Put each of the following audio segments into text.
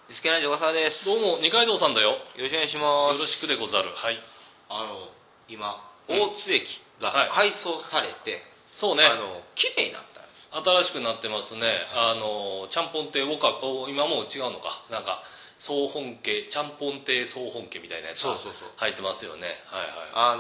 リスケナジ小笠です。 どうも二階堂さんだよ。 よろしくお願いします。 よろしくでござる。はい。 今、大津駅が改装されて、 そうね。 綺麗になったんです。 新しくなってますね。ちゃんぽん亭ウォカ、今もう違うのか。なんか、総本家、ちゃんぽん亭総本家みたいなやつが入ってますよね。はいはい。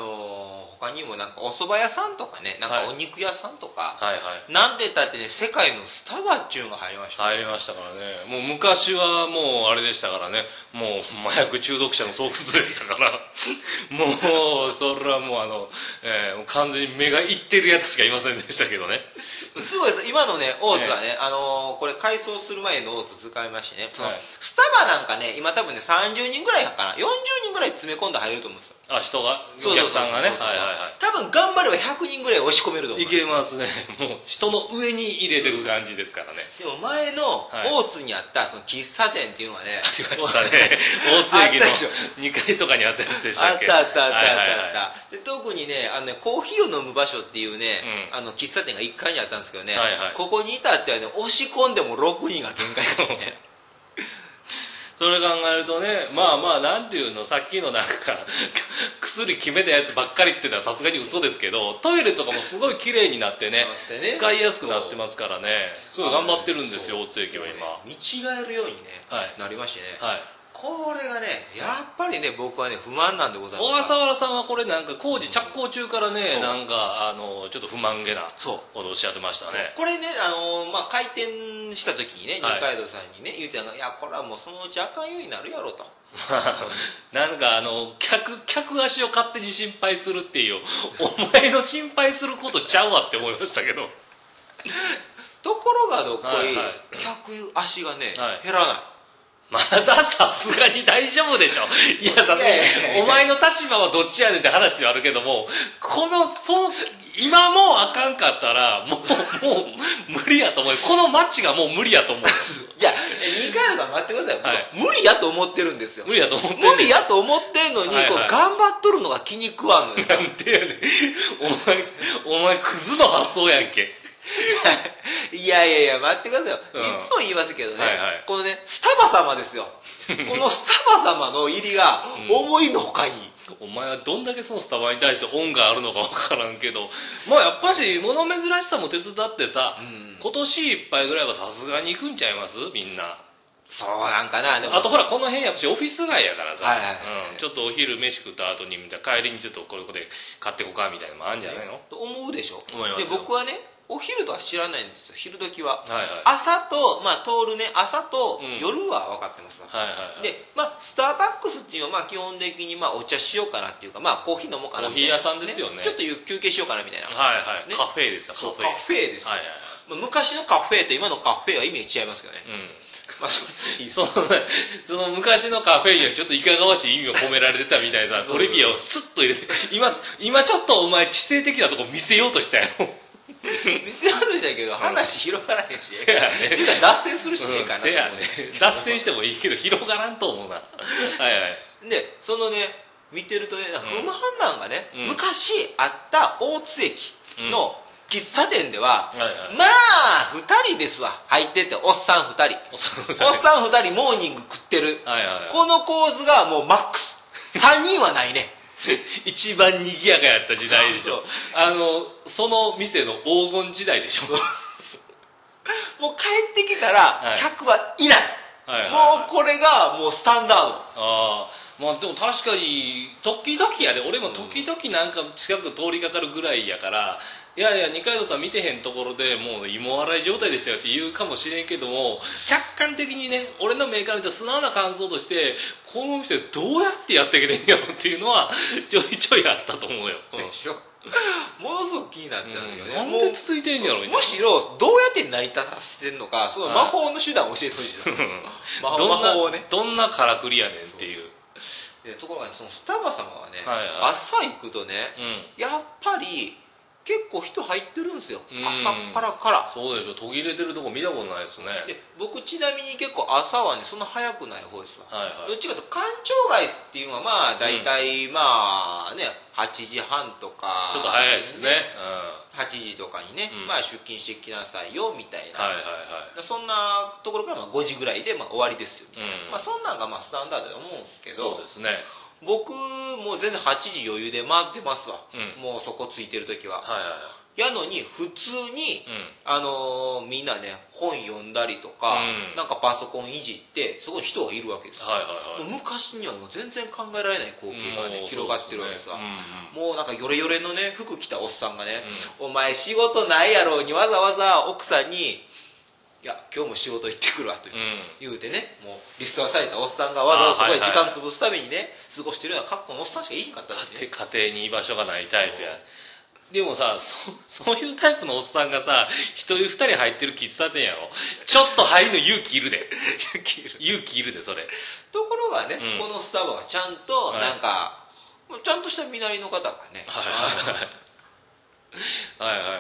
他にもなんかお蕎麦屋さんとかね、なんかお肉屋さんとか、 はいはい。 なんて言ったってね、世界のスタバっちゅうのが入りました。 入りましたからね。もう昔はもうあれでしたからね。もう麻薬中毒者の巣窟でしたから。もう、それはもう完全に目がいってるやつしかいませんでしたけどね。 すごいです。今のね、大津はね、これ改装する前の大津使いましてね、 はい、 スタバなんかね、今多分ね、30人ぐらいかな、40人ぐらい詰め込んで入ると思うんですよ。 あ、人が、お客さんがね。はいはいはい。 多分頑張れば100人ぐらい押し込めると思う。 いけますね。もう人の上に入れてる感じですからね。 でも前の大津にあったその喫茶店っていうのがね、 ありましたね。大津駅の2階とかにあったやつでしたっけ。 あった。で特にね、コーヒーを飲む場所っていうね、喫茶店が1階にあったんですけどね、ここに至ってはね、押し込んでも6人が限界だったね。 それ考えるとね、まあなんていうの、さっきのなんか薬決めたやつばっかりってのはさすがに嘘ですけど、トイレとかもすごい綺麗になってね、使いやすくなってますからね、すごい頑張ってるんですよ、大津駅は今。 見違えるようにね、なりましてね。はい。これがね、やっぱりね、僕はね、不満なんでございます。 小笠原さんはこれなんか工事着工中からね、なんかちょっと不満げなことをおっしゃってましたね。 これね、開店した時にね、二階堂さんにね、言うてたのが、いや、これはもうそのうちあかんようになるやろと。 なんか客足を勝手に心配するっていう、お前の心配することちゃうわって思いましたけど。 ところがどっこい、客足がね、減らない。 まださすがに大丈夫でしょ。いや、さすがに、お前の立場はどっちやねんって話ではあるけども、今もうあかんかったら、もう無理やと思う。この街がもう無理やと思う。 じゃあ、二階堂さん待ってください。無理やと思ってるんですよ。 無理やと思ってる。無理やと思ってんのに、頑張っとるのが気に食わんのよ。 なんでやねん。お前、クズの発想やんけ。 いや、待ってくださいよ。いつも言いますけどね、このね、スタバ様ですよ。このスタバ様の入りが思いのほかに。 お前はどんだけそのスタバに対して恩があるのかわからんけど、まあやっぱし物珍しさも手伝ってさ、今年いっぱいぐらいはさすがに行くんちゃいますみんな。 そうなんかな。 あとほら、この辺やっぱしオフィス街やからさ、ちょっとお昼飯食った後に帰りにちょっとこれで買ってこかみたいなのもあるんじゃないのと思うでしょ。 思いますよ。 で、僕はね、お昼とは知らないんですよ、昼時は。朝と、通るね、朝と夜は分かってます。で、スターバックスっていうのは、基本的にお茶しようかなっていうか、コーヒー飲もうかなみたいな。 コーヒー屋さんですよね。 ちょっと休憩しようかなみたいな。 カフェですよ、カフェですよ。昔のカフェと今のカフェは意味違いますけどね。 その昔のカフェにはちょっといかがわしい意味を込められてたみたいなトリビアをスッと入れて、今ちょっとお前知性的なとこ見せようとしたよ。 見せようとしたけど話広がらへんし。 せやね。 脱線するしねえかな。 せやね。脱線してもいいけど広がらんと思うな。 で、そのね、見てるとね、不満なんがね、昔あった大津駅の喫茶店では、2人ですわ。入ってて、おっさん2人。おっさん2人モーニング食ってる。この構図がもうマックス。3人はないね。 一番賑やかやった時代でしょ。その店の黄金時代でしょ。 もう帰ってきたら、客はいない。もうこれがもうスタンダード。 でも確かに、時々やで、俺も時々なんか近く通りかかるぐらいやから、いや二階堂さん見てへんところでもう芋洗い状態ですよって言うかもしれんけども、客観的にね、俺の目から見た素直な感想として、この店どうやってやっていけてんやろっていうのはちょいちょいあったと思うよ。 でしょ。ものすごく気になってたんだけどね。 なんで続いてんやろみたいな。 むしろどうやって成り立たせてんのか、その魔法の手段を教えてほしい。魔法をね。 どんなからくりやねんっていう。 ところがね、そのスタバ様はね、朝行くとね、やっぱり結構人入ってるんですよ、 うん朝っぱらから。 そうでしょ、途切れてるとこ見たことないですね。 で僕ちなみに結構朝はねそんな早くない方ですわ、 はいはい、 どっちかというと官庁街っていうのはまあ大体まあね8時半とかちょっと早いですね、 8時とかにね、 うんまあ出勤してきなさいよみたいな、 はいはいはい、 そんなところからまあ5時ぐらいでまあ終わりですよみたいな、 うんまあ、そんなんがまあスタンダードだと思うんですけど、 そうですね、 僕もう全然8時余裕で回ってますわ、 うんもうそこついてる時は、 はいはいはい、 やのに普通に、みんなね本読んだりとか、なんかパソコンいじってそこに人がいるわけですよ、 はいはいはい、 もう昔にはもう全然考えられない光景がね、広がってるわけですわ、 うんもうなんかヨレヨレのね服着たおっさんがね、お前仕事ないやろうにわざわざ奥さんにいや今日も仕事行ってくるわと言うてね、もうリストラされたおっさんがわざわざそこで時間潰すためにね過ごしてるような格好のおっさんしかいいんかったんで、ね、 家庭に居場所がないタイプや。でもさ、そういうタイプのおっさんがさ、一人二人入ってる喫茶店やろ。ちょっと入るの勇気いるで。勇気いるで、それ。 ところがね、このスタバはちゃんと、なんか、ちゃんとした身なりの方がね、 はいはいはい、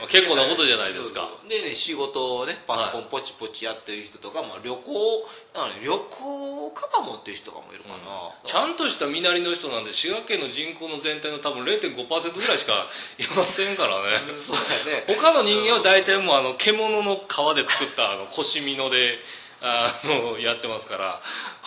結構なことじゃないですか。 でね、仕事をねパソコンポチポチやってる人とか、まあ、旅行カバン持ってる人とかもいるかな、 ちゃんとした身なりの人なんで滋賀県の人口の全体の多分 0.5% ぐらいしかいませんからね。 そうだね、 他の人間は大体もう獣の皮で作った腰みのでやってますから。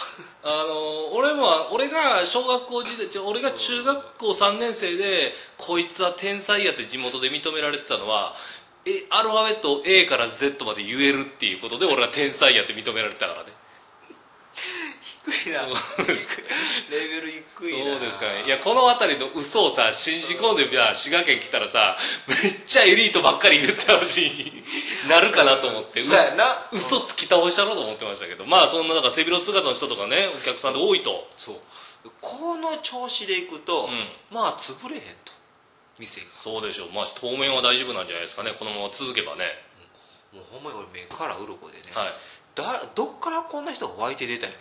俺が小学校時代、俺が中学校3年生でこいつは天才やって地元で認められてたのはアルファベットを A から Z まで言えるっていうことで俺は天才やって認められてたからね。 低いなレベル低いな。 そうですかね。いやこの辺りの嘘をさ信じ込んで滋賀県来たらさめっちゃエリートばっかり言ってほしいなるかなと思って嘘つき倒したろうと思ってましたけど、まあそんな背広姿の人とかねお客さんで多いと。 そうこの調子でいくと、まあ潰れへんと店が。 そうでしょう。まあ当面は大丈夫なんじゃないですかね、このまま続けばね。 もうほんまに俺目から鱗でね、 はい、 どっからこんな人が湧いて出たんや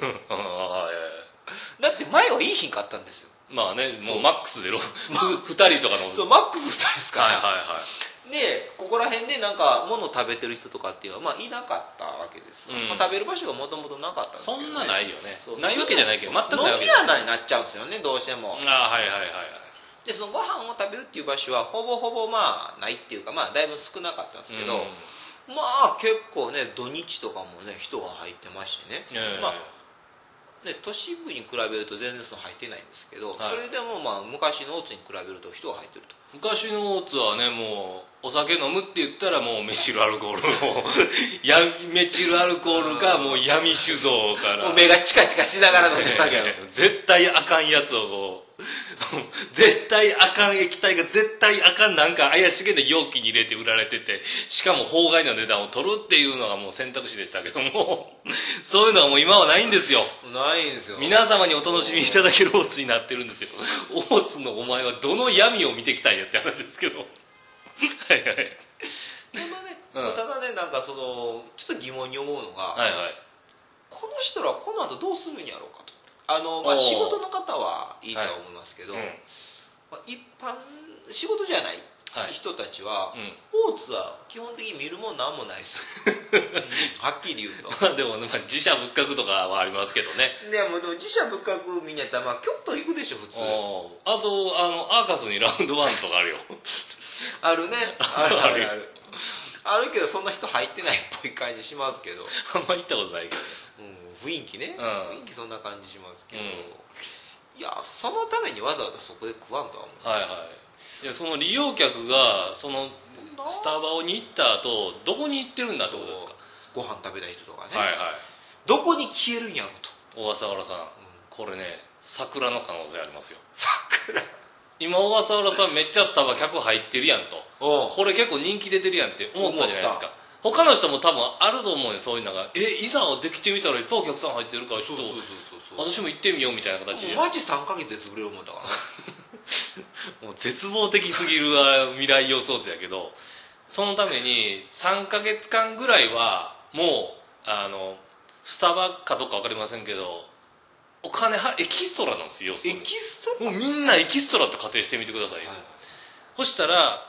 だって前はいい日かったんですよ。 まあね、もうマックスで2人とかのそうマックス2人ですから、 はいはいはい、 でここら辺でなんか物を食べてる人とかっていうのはまあいなかったわけです、まあ、食べる場所がもともとなかったんですけど、ね、 そんなないよね。ないわけじゃないけど全くないわけ飲み屋になっちゃうんですよねどうしても。 はいはいはい。 でそのご飯を食べるっていう場所はほぼほぼまあないっていうか、まあだいぶ少なかったんですけど、まあ結構ね土日とかもね人が入ってましてね、まあね、都市部に比べると全然入ってないんですけど、それでもまあ昔の大津に比べると人が入ってると。 昔の大津はねもうお酒飲むって言ったらもうメチルアルコールメチルアルコールがもう闇酒造から目がチカチカしながら飲んでたけど絶対あかんやつをこう絶対あかん液体が絶対あかんなんか怪しげな容器に入れて売られてて、しかも法外な値段を取るっていうのがもう選択肢でしたけどもそういうのはもう今はないんですよ。 ないんですよ。 皆様にお楽しみいただける大津になってるんですよ。大津のお前はどの闇を見てきたんやって話ですけどはいはい。 ただねなんかそのちょっと疑問に思うのが、 はいはい、 この人らこの後どうするんやろうかと。まあ、仕事の方はいいとは思いますけど、まあ、一般仕事じゃない人たちは、大津は基本的に見るもんなんもないですはっきり言うとでも、まあ、自社仏閣とかはありますけどね。 でも自社仏閣見にやったら、まあ、京都行くでしょ普通。 あとアーカスにラウンドワンとかあるよあるねあるけどそんな人入ってないっぽい感じしますけどあんま行ったことないけどね、 雰囲気ね、雰囲気そんな感じしますけど、いやそのためにわざわざそこで食わんとは思う。 はいはい。いやその利用客がそのスタバに行った後どこに行ってるんだってことですか。 ご飯食べたい人とかね、 はいはい、 どこに消えるんやろと。 小笠原さん、これね桜の可能性ありますよ。 桜今小笠原さんめっちゃスタバ客入ってるやんと、これ結構人気出てるやんって思ったじゃないですか。他の人も多分あると思うよそういうのが。いざできてみたらいっぱいお客さん入ってるからちょっと私も行ってみようみたいな形で。 マジ3ヶ月で潰れるもんだからもう絶望的すぎる未来予想図やけど、そのために3ヶ月間ぐらいはもうスタバかどうか分かりませんけどお金エキストラなんですよ。 エキストラもうみんなエキストラって仮定してみてくださいよ、 そしたら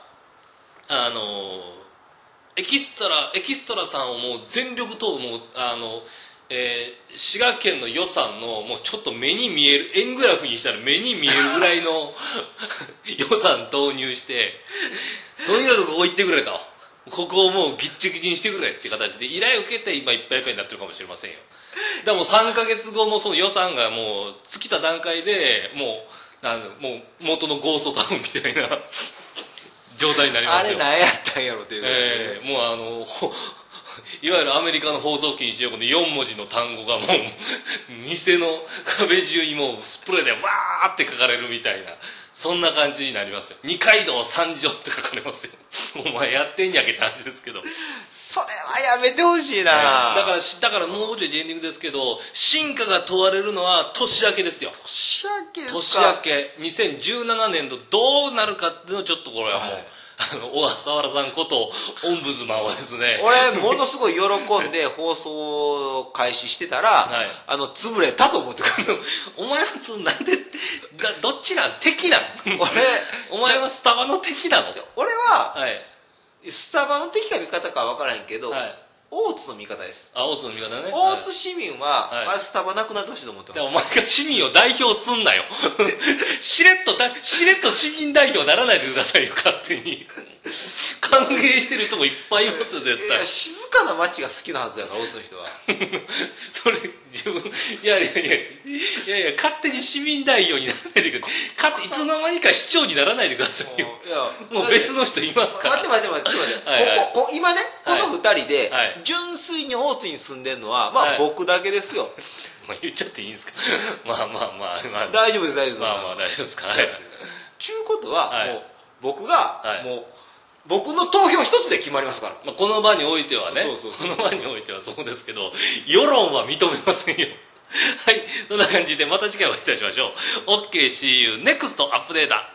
エキストラさんをもう全力投もう滋賀県の予算のもうちょっと目に見える円グラフにしたら目に見えるぐらいの予算投入してとにかくここ行ってくれと、ここをもうぎっちぎちにしてくれって形で依頼を受けて今いっぱいいっぱいになってるかもしれませんよ。だからもう3ヶ月後もその予算がもう尽きた段階でもう元のゴーストタウンみたいな状態になりますよ。 あれ何やったんやろっていう、 もういわゆるアメリカの放送禁止用語の4文字の単語がもう店の壁中にもうスプレーでわーって書かれるみたいな、そんな感じになりますよ。二階堂三条って書かれますよ。お前やってんやけって話ですけど、 それはやめてほしいな、 だからもうちょいエンディングですけど、進化が問われるのは年明けですよ。 年明けですか。 年明け2017年度どうなるかっていうのをちょっとこれはもう、小笠原さんことオンブズマンはですね、 俺ものすごい喜んで放送開始してたら、 はい、 潰れたと思ってくる。 お前はなんでどっちなん敵なんお前はスタバの敵なの。 俺は、 はい、 スタバの敵か味方か分からへんけど、 はい、 大津の味方です。 大津の味方ね。 大津市民は、 はい、 あれスタバなくなってほしいと思ってます。 お前が市民を代表すんなよ。しれっと市民代表ならないでくださいよ、勝手に。歓迎してる人もいっぱいいますよ、絶対。 静かな街が好きなはずだから、大津の人は。 それ、自分、いや、勝手に市民代表にならないでください。いつの間にか市長にならないでくださいよ。もう別の人いますから。 待って。今ね、この二人で、純粋に大津に住んでるのは、まあ僕だけですよ。 言っちゃっていいんですか。まあ。 大丈夫です、大丈夫です。 まあ大丈夫ですか。 ちゅうことは、もう、僕が、もう、僕の投票一つで決まりますから。 この場においてはね。この場においてはそうですけど、世論は認めませんよ。はい。そんな感じでまた次回お会いいたしましょう。OK, see you next アップデート。